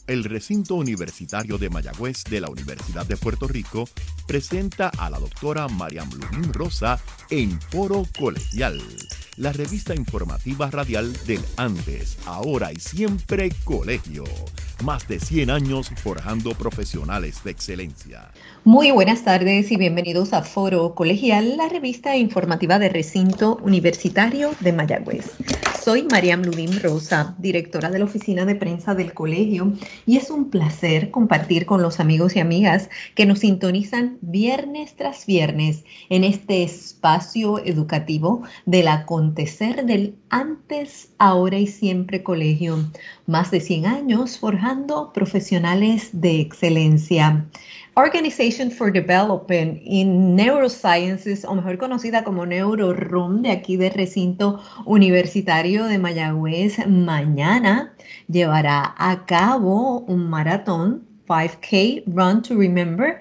El recinto universitario de Mayagüez de la Universidad de Puerto Rico presenta a la doctora Mariam Lubín Rosa en Foro Colegial, la revista informativa radial del antes, ahora y siempre colegio. Más de 100 años forjando profesionales de excelencia. Muy buenas tardes y bienvenidos a Foro Colegial, la revista informativa del recinto universitario de Mayagüez. Soy Mariam Lubín Rosa, directora de la oficina de prensa del colegio, y es un placer compartir con los amigos y amigas que nos sintonizan viernes tras viernes en este espacio educativo del acontecer del antes, ahora y siempre colegio. Más de 100 años forjando profesionales de excelencia. Organization for Development in Neurosciences, o mejor conocida como NeuroRoom, de aquí del recinto universitario de Mayagüez, mañana llevará a cabo un maratón 5K Run to Remember,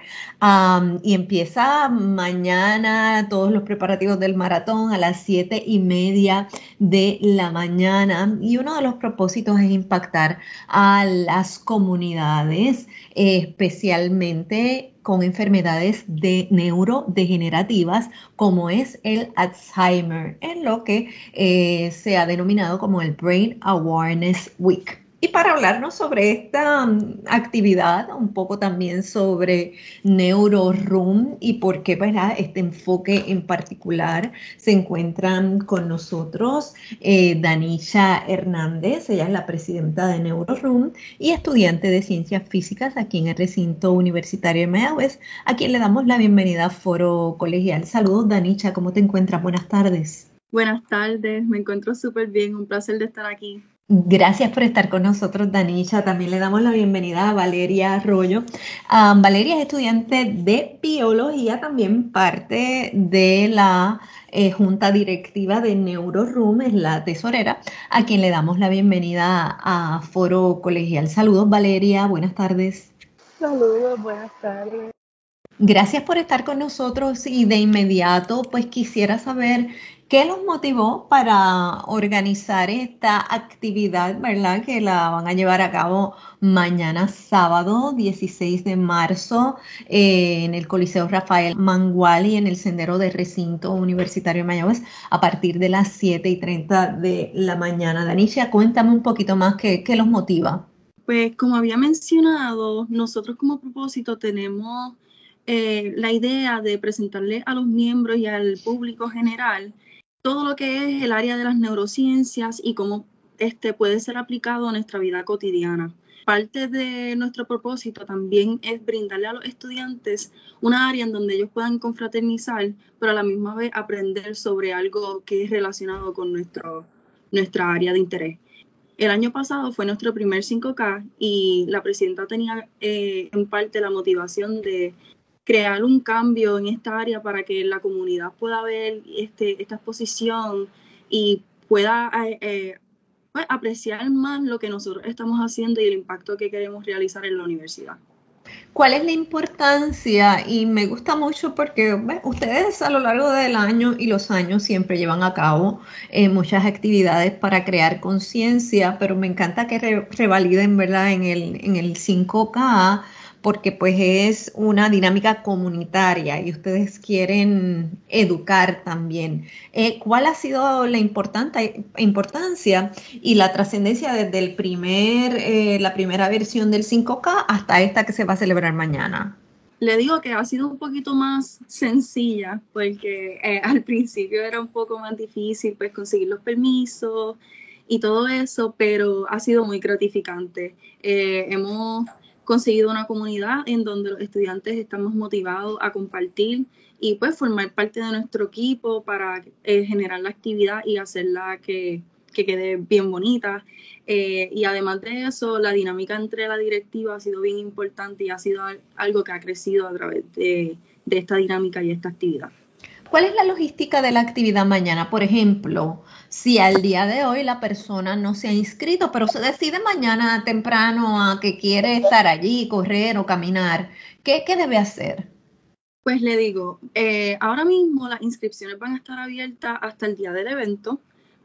y empieza mañana todos los preparativos del maratón a las 7:30 de la mañana, y uno de los propósitos es impactar a las comunidades, especialmente con enfermedades neurodegenerativas como es el Alzheimer, en lo que se ha denominado como el Brain Awareness Week. Y para hablarnos sobre esta actividad, un poco también sobre NeuroRoom y por qué, ¿verdad?, este enfoque en particular, se encuentran con nosotros Danisha Hernández. Ella es la presidenta de NeuroRoom y estudiante de Ciencias Físicas aquí en el recinto universitario de Mayagüez, a quien le damos la bienvenida a Foro Colegial. Saludos, Danisha, ¿cómo te encuentras? Buenas tardes. Buenas tardes, me encuentro súper bien, un placer de estar aquí. Gracias por estar con nosotros, Danisha. También le damos la bienvenida a Valeria Arroyo. Valeria es estudiante de biología, también parte de la junta directiva de NeuroRoom, es la tesorera, a quien le damos la bienvenida a Foro Colegial. Saludos, Valeria, buenas tardes. Saludos, buenas tardes. Gracias por estar con nosotros y de inmediato pues quisiera saber qué los motivó para organizar esta actividad, ¿verdad?, que la van a llevar a cabo mañana sábado 16 de marzo en el Coliseo Rafael Manguali, en el Sendero de Recinto Universitario de Mayagüez, a partir de las 7:30 de la mañana. Danisha, cuéntame un poquito más qué los motiva. Pues como había mencionado, nosotros como propósito tenemos la idea de presentarle a los miembros y al público general todo lo que es el área de las neurociencias y cómo puede ser aplicado a nuestra vida cotidiana. Parte de nuestro propósito también es brindarle a los estudiantes una área en donde ellos puedan confraternizar, pero a la misma vez aprender sobre algo que es relacionado con nuestra área de interés. El año pasado fue nuestro primer 5K y la presidenta tenía en parte la motivación de crear un cambio en esta área para que la comunidad pueda ver esta exposición y pueda pues, apreciar más lo que nosotros estamos haciendo y el impacto que queremos realizar en la universidad. ¿Cuál es la importancia? Y me gusta mucho porque ustedes a lo largo del año y los años siempre llevan a cabo muchas actividades para crear conciencia, pero me encanta que revaliden, ¿verdad?, en el 5K, porque pues es una dinámica comunitaria y ustedes quieren educar también. ¿Cuál ha sido la importancia y la trascendencia desde la primera versión del 5K hasta esta que se va a celebrar mañana? Le digo que ha sido un poquito más sencilla porque al principio era un poco más difícil pues conseguir los permisos y todo eso, pero ha sido muy gratificante. Hemos conseguido una comunidad en donde los estudiantes estamos motivados a compartir y pues formar parte de nuestro equipo para generar la actividad y hacerla que quede bien bonita. Y además de eso, la dinámica entre la directiva ha sido bien importante y ha sido algo que ha crecido a través de esta dinámica y esta actividad. ¿Cuál es la logística de la actividad mañana? Por ejemplo, si al día de hoy la persona no se ha inscrito, pero se decide mañana temprano a que quiere estar allí, correr o caminar, ¿qué debe hacer? Pues le digo, ahora mismo las inscripciones van a estar abiertas hasta el día del evento,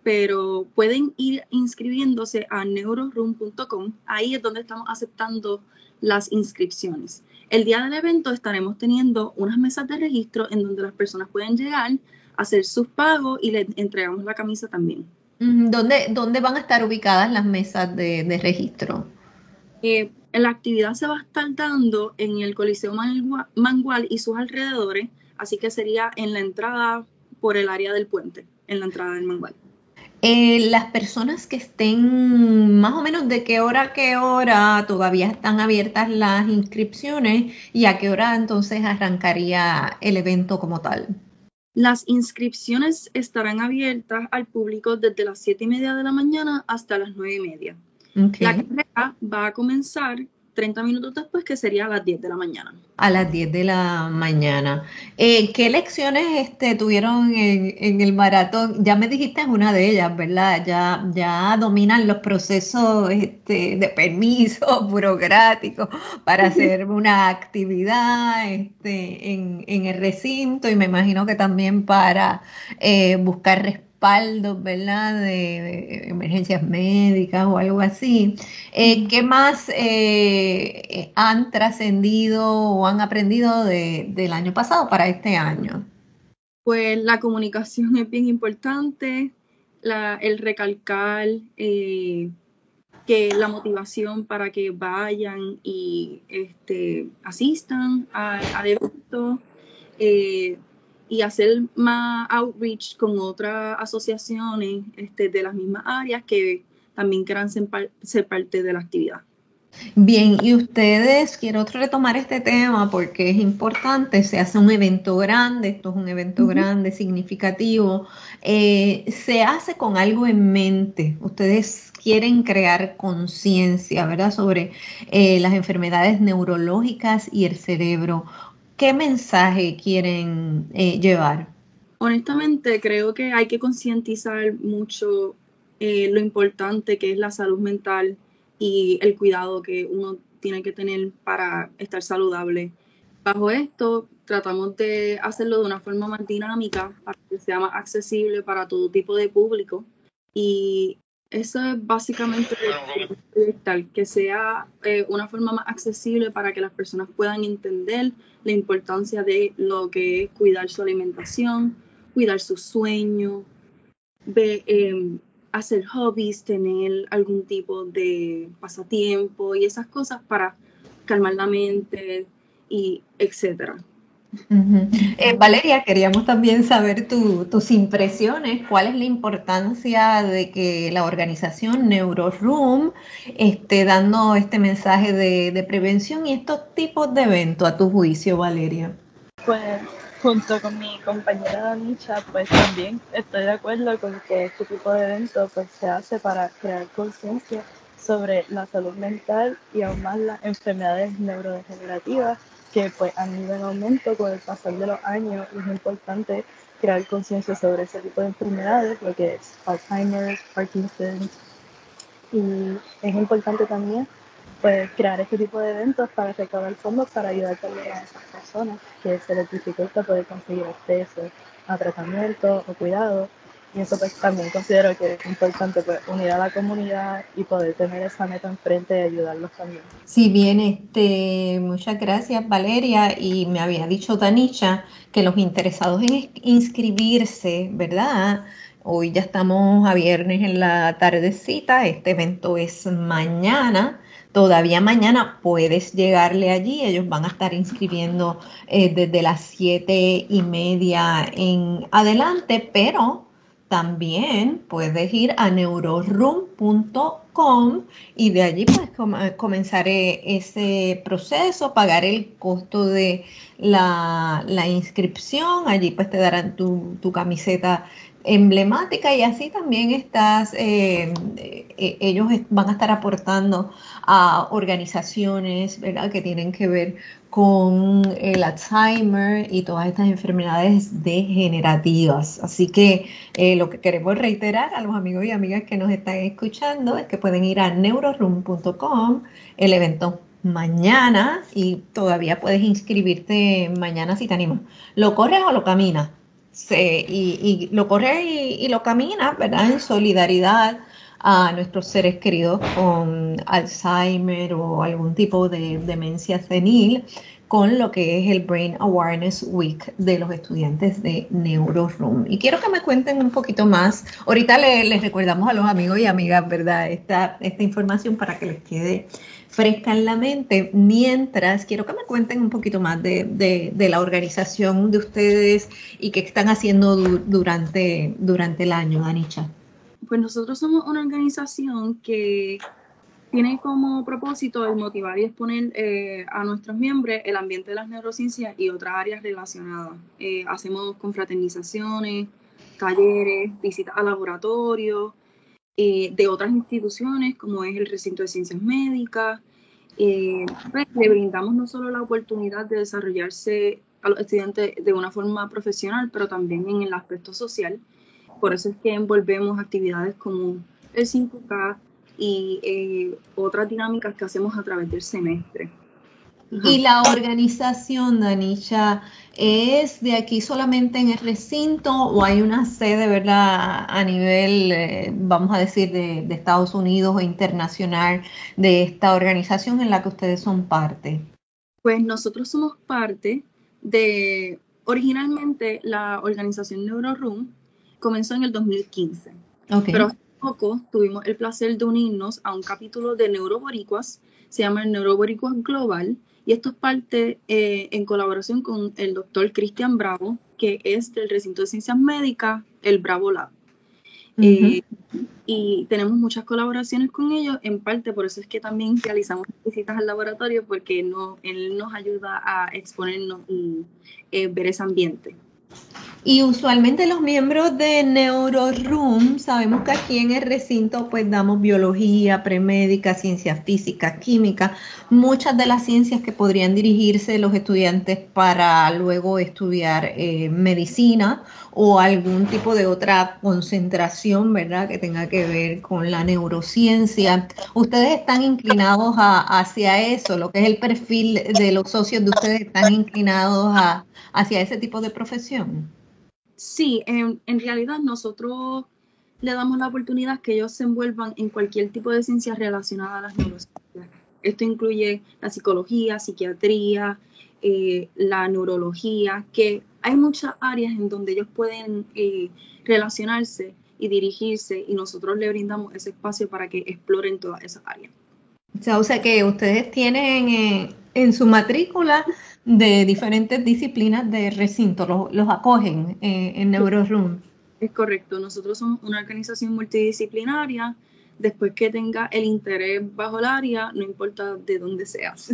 pero pueden ir inscribiéndose a neuroroom.com. Ahí es donde estamos aceptando las inscripciones. El día del evento estaremos teniendo unas mesas de registro en donde las personas pueden llegar, hacer sus pagos y les entregamos la camisa también. ¿Dónde van a estar ubicadas las mesas de registro? La actividad se va a estar dando en el Coliseo Mangual y sus alrededores, así que sería en la entrada por el área del puente, en la entrada del Mangual. Las personas que estén más o menos de qué hora a qué hora todavía están abiertas las inscripciones y a qué hora entonces arrancaría el evento como tal. Las inscripciones estarán abiertas al público desde las 7:30 de la mañana hasta las 9:30. Okay. La carrera va a comenzar 30 minutos después, que sería a las 10 de la mañana. A las 10 de la mañana. ¿Qué lecciones tuvieron en el maratón? Ya me dijiste una de ellas, ¿verdad? Ya dominan los procesos de permiso burocráticos para hacer una actividad en el recinto y me imagino que también para buscar respaldos, ¿verdad? De emergencias médicas o algo así. ¿Qué más han trascendido o han aprendido del año pasado para este año? Pues la comunicación es bien importante, el recalcar que la motivación para que vayan y asistan al evento y hacer más outreach con otras asociaciones de las mismas áreas que también quieran ser parte de la actividad. Bien, y ustedes, quiero retomar este tema porque es importante, se hace un evento grande, esto es un evento grande, significativo, se hace con algo en mente, ustedes quieren crear conciencia, ¿verdad?, sobre las enfermedades neurológicas y el cerebro. ¿Qué mensaje quieren llevar? Honestamente, creo que hay que concientizar mucho lo importante que es la salud mental y el cuidado que uno tiene que tener para estar saludable. Bajo esto, tratamos de hacerlo de una forma más dinámica para que sea más accesible para todo tipo de público. Y eso es básicamente que sea una forma más accesible para que las personas puedan entender la importancia de lo que es cuidar su alimentación, cuidar su sueño, hacer hobbies, tener algún tipo de pasatiempo y esas cosas para calmar la mente y etcétera. Valeria, queríamos también saber tus impresiones. ¿Cuál es la importancia de que la organización NeuroRoom esté dando este mensaje de prevención y estos tipos de eventos, a tu juicio, Valeria? Pues junto con mi compañera Danicha, pues también estoy de acuerdo con que este tipo de eventos pues, se hace para crear conciencia sobre la salud mental y aún más las enfermedades neurodegenerativas que pues han ido en aumento con el pasar de los años y es importante crear conciencia sobre ese tipo de enfermedades, lo que es Alzheimer, Parkinson, y es importante también pues crear este tipo de eventos para recaudar fondos para ayudar también a esas personas que se les dificulta poder conseguir acceso a tratamiento o cuidado. Y eso pues también considero que es importante pues unir a la comunidad y poder tener esa meta enfrente y ayudarlos también. Sí, bien, muchas gracias, Valeria. Y me había dicho Tanisha que los interesados en inscribirse, ¿verdad? Hoy ya estamos a viernes en la tardecita, este evento es mañana. Todavía mañana puedes llegarle allí, ellos van a estar inscribiendo desde las 7:30 en adelante, pero también puedes ir a neuroroom.com y de allí pues comenzaré ese proceso, pagar el costo de la inscripción, allí pues te darán tu camiseta emblemática y así también ellos van a estar aportando a organizaciones, ¿verdad?, que tienen que ver con el Alzheimer y todas estas enfermedades degenerativas. Así que lo que queremos reiterar a los amigos y amigas que nos están escuchando es que pueden ir a neuroroom.com, el evento mañana, y todavía puedes inscribirte mañana si te animas. ¿Lo corres o lo caminas? y lo corre y lo camina, ¿verdad? En solidaridad a nuestros seres queridos con Alzheimer o algún tipo de demencia senil, con lo que es el Brain Awareness Week de los estudiantes de NeuroRoom. Y quiero que me cuenten un poquito más. Ahorita les recordamos a los amigos y amigas, ¿verdad? Esta información para que les quede fresca en la mente. Mientras, quiero que me cuenten un poquito más de la organización de ustedes y qué están haciendo durante el año, Anicha. Pues nosotros somos una organización que tiene como propósito el motivar y exponer a nuestros miembros el ambiente de las neurociencias y otras áreas relacionadas. Hacemos confraternizaciones, talleres, visitas a laboratorios de otras instituciones como es el recinto de ciencias médicas. Pues, le brindamos no solo la oportunidad de desarrollarse a los estudiantes de una forma profesional, pero también en el aspecto social. Por eso es que envolvemos actividades como el 5K y otras dinámicas que hacemos a través del semestre. Y la organización, Danisha, ¿es de aquí solamente en el recinto o hay una sede, verdad, a nivel, vamos a decir, de Estados Unidos o internacional de esta organización en la que ustedes son parte? Pues nosotros somos parte de, originalmente la organización NeuroRoom comenzó en el 2015, pero hace poco tuvimos el placer de unirnos a un capítulo de Neuroboricuas, se llama el Neuroboricuas Global, y esto es parte en colaboración con el doctor Cristian Bravo, que es del recinto de ciencias médicas, el Bravo Lab. Y tenemos muchas colaboraciones con ellos, en parte por eso es que también realizamos visitas al laboratorio, porque él nos ayuda a exponernos y ver ese ambiente. Y usualmente los miembros de NeuroRoom, sabemos que aquí en el recinto pues damos biología, premédica, ciencias físicas, química, muchas de las ciencias que podrían dirigirse los estudiantes para luego estudiar medicina o algún tipo de otra concentración, ¿verdad?, que tenga que ver con la neurociencia. ¿Ustedes están inclinados hacia eso? Lo que es el perfil de los socios de ustedes, ¿están inclinados hacia ese tipo de profesión? Sí, en realidad nosotros le damos la oportunidad que ellos se envuelvan en cualquier tipo de ciencia relacionada a las neurociencias. Esto incluye la psicología, psiquiatría, la neurología, que hay muchas áreas en donde ellos pueden relacionarse y dirigirse, y nosotros le brindamos ese espacio para que exploren todas esas áreas. O sea que ustedes tienen en su matrícula de diferentes disciplinas de recinto, los acogen en NeuroRoom. Es correcto, nosotros somos una organización multidisciplinaria. Después que tenga el interés bajo el área, no importa de dónde seas.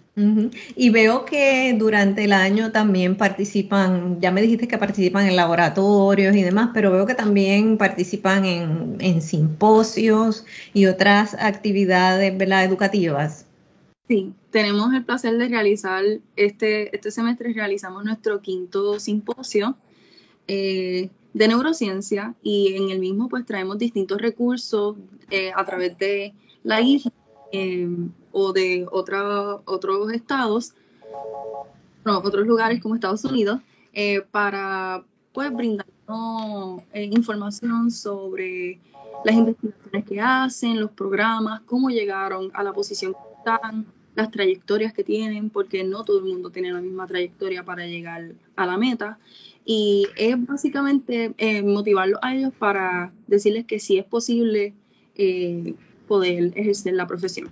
Y veo que durante el año también participan, ya me dijiste que participan en laboratorios y demás, pero veo que también participan en simposios y otras actividades, ¿verdad?, educativas. Sí, tenemos el placer de realizar, este semestre realizamos nuestro 5º simposio de neurociencia, y en el mismo pues traemos distintos recursos a través de la isla o de otros estados, otros lugares como Estados Unidos, para pues brindarnos información sobre las investigaciones que hacen, los programas, cómo llegaron a la posición que están, las trayectorias que tienen, porque no todo el mundo tiene la misma trayectoria para llegar a la meta. Y es básicamente motivarlos a ellos para decirles que sí es posible poder ejercer la profesión.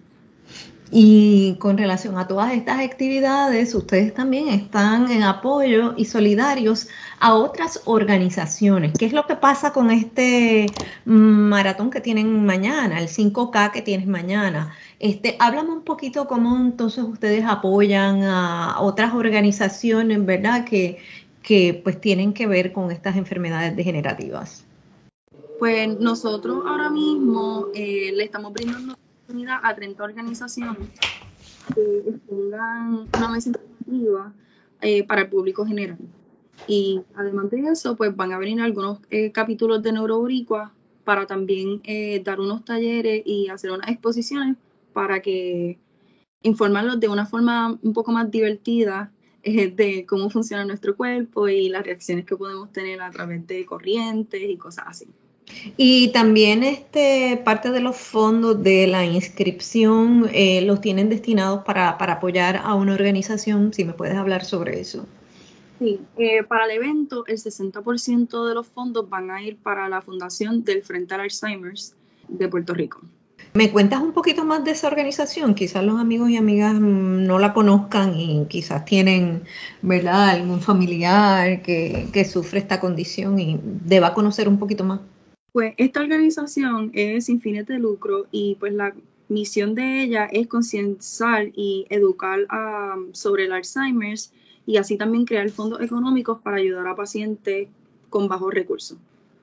Y con relación a todas estas actividades, ustedes también están en apoyo y solidarios a otras organizaciones. ¿Qué es lo que pasa con este maratón que tienen mañana, el 5K que tienes mañana? Háblame un poquito cómo entonces ustedes apoyan a otras organizaciones, ¿verdad?, que pues tienen que ver con estas enfermedades degenerativas. Pues nosotros ahora mismo le estamos brindando oportunidad a 30 organizaciones que tengan una mesa informativa para el público general. Y además de eso, pues van a venir algunos capítulos de Neuroboricua para también dar unos talleres y hacer unas exposiciones para que informarlos de una forma un poco más divertida de cómo funciona nuestro cuerpo y las reacciones que podemos tener a través de corrientes y cosas así. Y también parte de los fondos de la inscripción los tienen destinados para apoyar a una organización, si me puedes hablar sobre eso. Sí, para el evento el 60% de los fondos van a ir para la Fundación del Frente al Alzheimer's de Puerto Rico. ¿Me cuentas un poquito más de esa organización? Quizás los amigos y amigas no la conozcan y quizás tienen, ¿verdad?, algún familiar que sufre esta condición y deba conocer un poquito más. Pues esta organización es sin fines de lucro y pues la misión de ella es concientizar y educar sobre el Alzheimer's y así también crear fondos económicos para ayudar a pacientes con bajos recursos.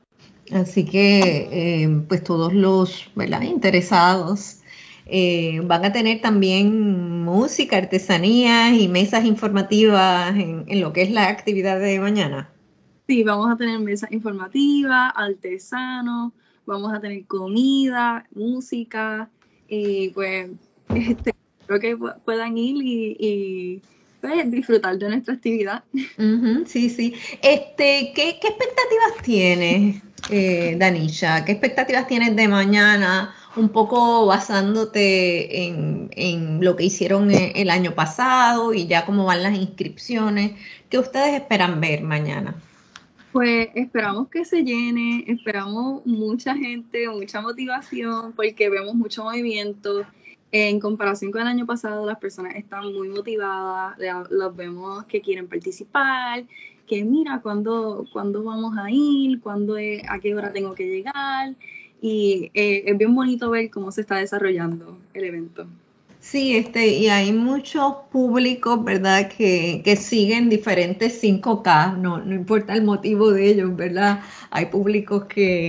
Así que pues todos los, ¿verdad?, interesados van a tener también música, artesanías y mesas informativas en lo que es la actividad de mañana. Sí, vamos a tener mesas informativas, artesanos, vamos a tener comida, música, y pues creo que puedan ir y pues, disfrutar de nuestra actividad. Sí, sí. ¿Qué expectativas tienes, Danisha? ¿Qué expectativas tienes de mañana? Un poco basándote en lo que hicieron el año pasado y ya cómo van las inscripciones. ¿Qué ustedes esperan ver mañana? Pues esperamos que se llene, esperamos mucha gente, mucha motivación, porque vemos mucho movimiento. En comparación con el año pasado, las personas están muy motivadas, los vemos que quieren participar, que mira, ¿cuándo vamos a ir? ¿A qué hora tengo que llegar? Y es bien bonito ver cómo se está desarrollando el evento. Sí, y hay muchos públicos, ¿verdad?, que siguen diferentes 5K, no importa el motivo de ellos, ¿verdad? Hay públicos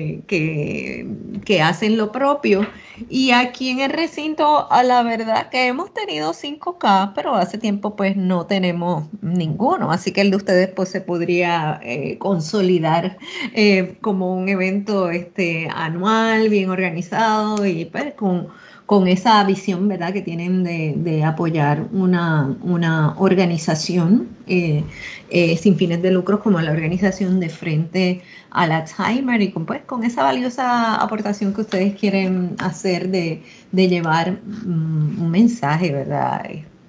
que hacen lo propio. Y aquí en el recinto, a la verdad que hemos tenido 5K, pero hace tiempo pues no tenemos ninguno. Así que el de ustedes pues se podría consolidar como un evento anual, bien organizado y pues con esa visión, ¿verdad?, que tienen de apoyar una organización sin fines de lucro como la organización de Frente al Alzheimer y con esa valiosa aportación que ustedes quieren hacer de llevar un mensaje, ¿verdad?,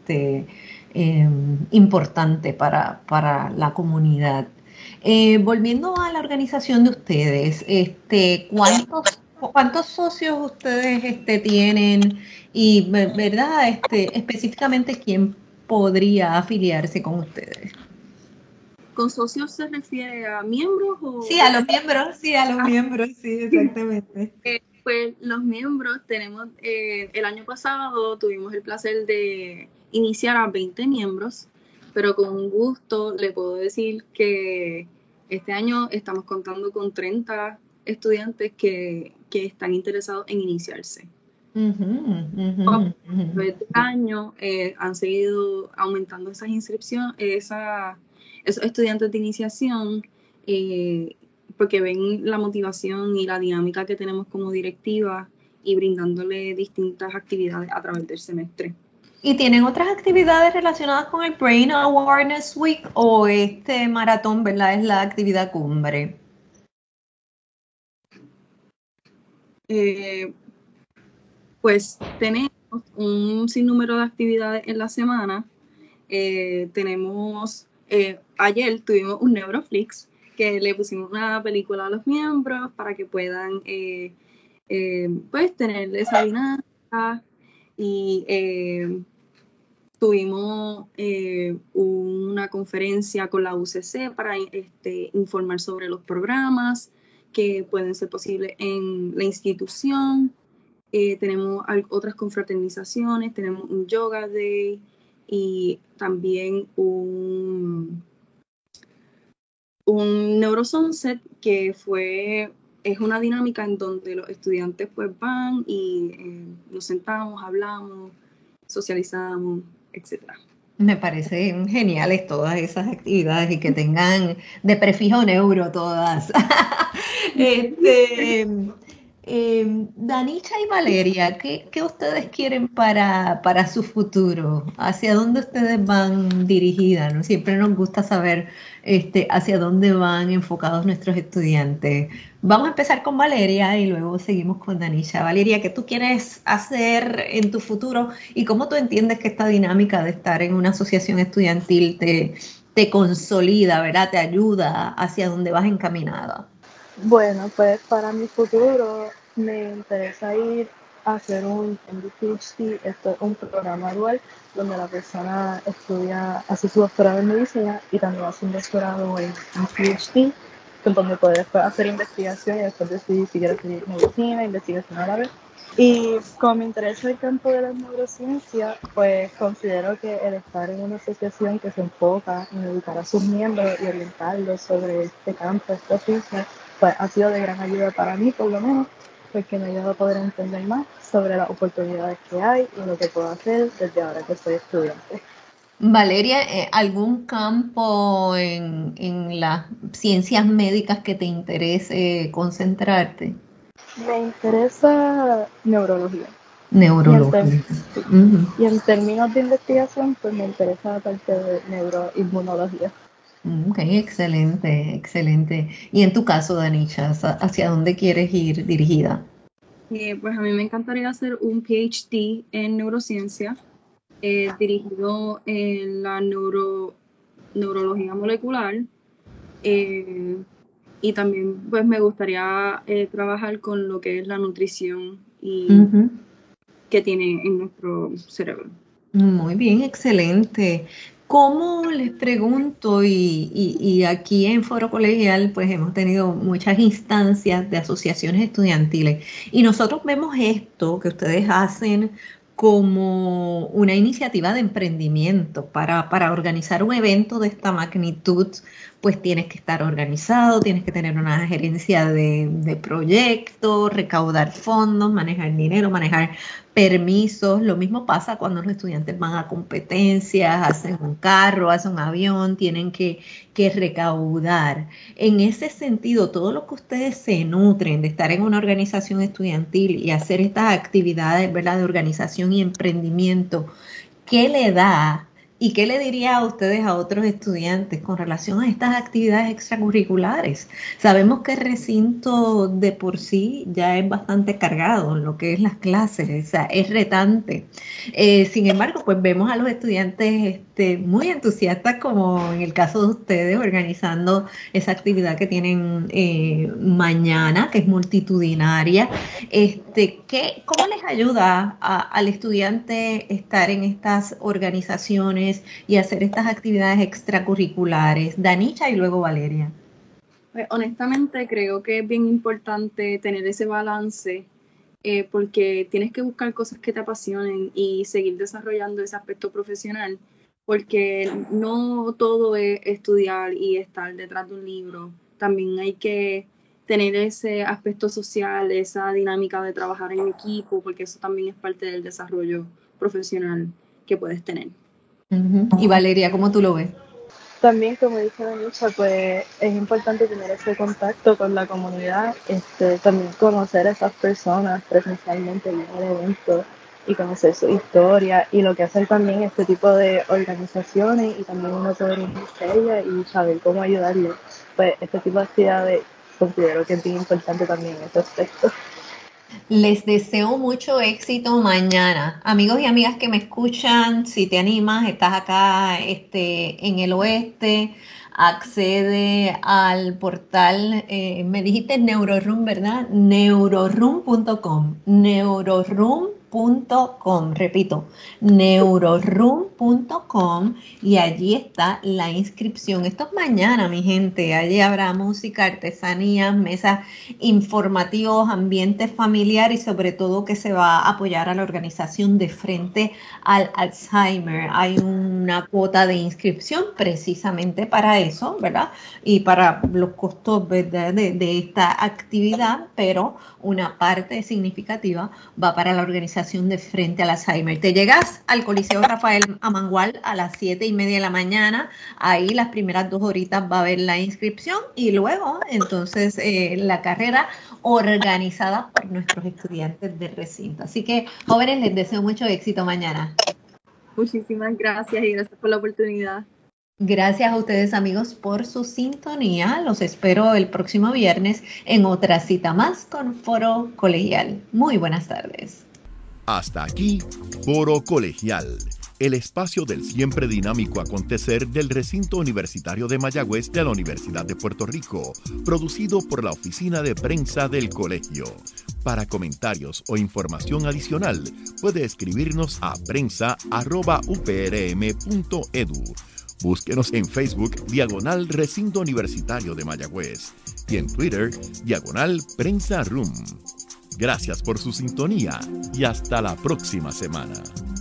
importante para la comunidad. Volviendo a la organización de ustedes, ¿cuántos socios ustedes tienen? Y, ¿verdad? Específicamente, ¿quién podría afiliarse con ustedes? ¿Con socios se refiere a miembros? Sí, a los miembros, sí, exactamente. Pues los miembros tenemos, el año pasado tuvimos el placer de iniciar a 20 miembros, pero con gusto le puedo decir que este año estamos contando con 30 estudiantes que están interesados en iniciarse. Este año han seguido aumentando esas inscripciones, esos estudiantes de iniciación, porque ven la motivación y la dinámica que tenemos como directiva y brindándole distintas actividades a través del semestre. ¿Y tienen otras actividades relacionadas con el Brain Awareness Week o este maratón, ¿verdad?, es la actividad cumbre? Pues tenemos un sinnúmero de actividades en la semana. Ayer tuvimos un Neuroflix que le pusimos una película a los miembros para que puedan pues tener esa dinámica y tuvimos una conferencia con la UCC para informar sobre los programas que pueden ser posibles en la institución. Tenemos otras confraternizaciones, tenemos un Yoga Day y también un Neurosunset que es una dinámica en donde los estudiantes pues van y nos sentamos, hablamos, socializamos, etcétera. Me parecen geniales todas esas actividades y que tengan de prefijo neuro todas. Danisha y Valeria, ¿qué ustedes quieren para su futuro? ¿Hacia dónde ustedes van dirigidas? ¿No? Siempre nos gusta saber hacia dónde van enfocados nuestros estudiantes. Vamos a empezar con Valeria y luego seguimos con Danisha. Valeria, ¿qué tú quieres hacer en tu futuro y cómo tú entiendes que esta dinámica de estar en una asociación estudiantil te consolida, ¿verdad? Te ayuda hacia dónde vas encaminada. Bueno, pues para mi futuro me interesa ir a hacer un MD-PhD. Esto es un programa dual donde la persona hace su doctorado en medicina y también hace un doctorado en un PhD, donde puede después hacer investigación y después decidir si quiere seguir medicina, investigación a la vez. Y como me interesa el campo de la neurociencia, pues considero que el estar en una asociación que se enfoca en educar a sus miembros y orientarlos sobre este campo, esta ciencia, pues ha sido de gran ayuda para mí, por lo menos, porque me ha ayudado a poder entender más sobre las oportunidades que hay y lo que puedo hacer desde ahora que soy estudiante. Valeria, ¿algún campo en las ciencias médicas que te interese concentrarte? Me interesa neurología. Y en, tem- Neurología. sí. Ujú. Y en términos de investigación, pues me interesa la parte de neuroinmunología. Ok, excelente, excelente. Y en tu caso, Danisha, ¿hacia dónde quieres ir dirigida? Pues a mí me encantaría hacer un PhD en neurociencia, dirigido en la neurología molecular, y también pues me gustaría trabajar con lo que es la nutrición y Ujú. que tiene en nuestro cerebro. Muy bien, excelente. ¿Cómo les pregunto? Y aquí en Foro Colegial, pues hemos tenido muchas instancias de asociaciones estudiantiles y nosotros vemos esto que ustedes hacen como una iniciativa de emprendimiento. Para organizar un evento de esta magnitud, pues tienes que estar organizado, tienes que tener una gerencia de proyectos, recaudar fondos, manejar dinero, manejar permisos. Lo mismo pasa cuando los estudiantes van a competencias, hacen un carro, hacen un avión, tienen que recaudar. En ese sentido, todo lo que ustedes se nutren de estar en una organización estudiantil y hacer estas actividades, ¿verdad?, de organización y emprendimiento, ¿qué le da y qué le diría a ustedes a otros estudiantes con relación a estas actividades extracurriculares? Sabemos que el recinto de por sí ya es bastante cargado en lo que es las clases, o sea, es retante. Sin embargo, pues vemos a los estudiantes muy entusiastas, como en el caso de ustedes, organizando esa actividad que tienen mañana, que es multitudinaria. ¿Cómo les ayuda al estudiante estar en estas organizaciones y hacer estas actividades extracurriculares? Danisha y luego Valeria. Pues, honestamente creo que es bien importante tener ese balance, porque tienes que buscar cosas que te apasionen y seguir desarrollando ese aspecto profesional, porque no todo es estudiar y estar detrás de un libro. También hay que tener ese aspecto social, esa dinámica de trabajar en equipo, porque eso también es parte del desarrollo profesional que puedes tener. Uh-huh. Y Valeria, ¿cómo tú lo ves? También, como dice Danucha, pues es importante tener ese contacto con la comunidad, también conocer a esas personas presencialmente en el evento y conocer su historia y lo que hacen también este tipo de organizaciones y también uno poder unirse a ellas y saber cómo ayudarle. Pues este tipo de actividades considero que es bien importante también en ese aspecto. Les deseo mucho éxito mañana. Amigos y amigas que me escuchan, si te animas, estás acá en el oeste, accede al portal, me dijiste Neurorum, ¿verdad? Neurorum.com, neurorum.com, repito, neurorum.com, y allí está la inscripción. Esto es mañana, mi gente. Allí habrá música, artesanías, mesas informativos, ambiente familiar y sobre todo que se va a apoyar a la organización de frente al Alzheimer. Hay una cuota de inscripción precisamente para eso, ¿verdad? Y para los costos, ¿verdad?, de esta actividad, pero una parte significativa va para la organización ubicación de frente al Alzheimer. Te llegas al Coliseo Rafael Amangual a las 7:30 de la mañana. Ahí las primeras 2 horitas va a haber la inscripción y luego entonces la carrera organizada por nuestros estudiantes del recinto. Así que, jóvenes, les deseo mucho éxito mañana. Muchísimas gracias y gracias por la oportunidad. Gracias a ustedes, amigos, por su sintonía. Los espero el próximo viernes en otra cita más con Foro Colegial. Muy buenas tardes. Hasta aquí, Foro Colegial, el espacio del siempre dinámico acontecer del recinto universitario de Mayagüez de la Universidad de Puerto Rico, producido por la Oficina de Prensa del Colegio. Para comentarios o información adicional, puede escribirnos a prensa@uprm.edu. Búsquenos en Facebook, /Recinto Universitario de Mayagüez, y en Twitter, /Prensa Room. Gracias por su sintonía y hasta la próxima semana.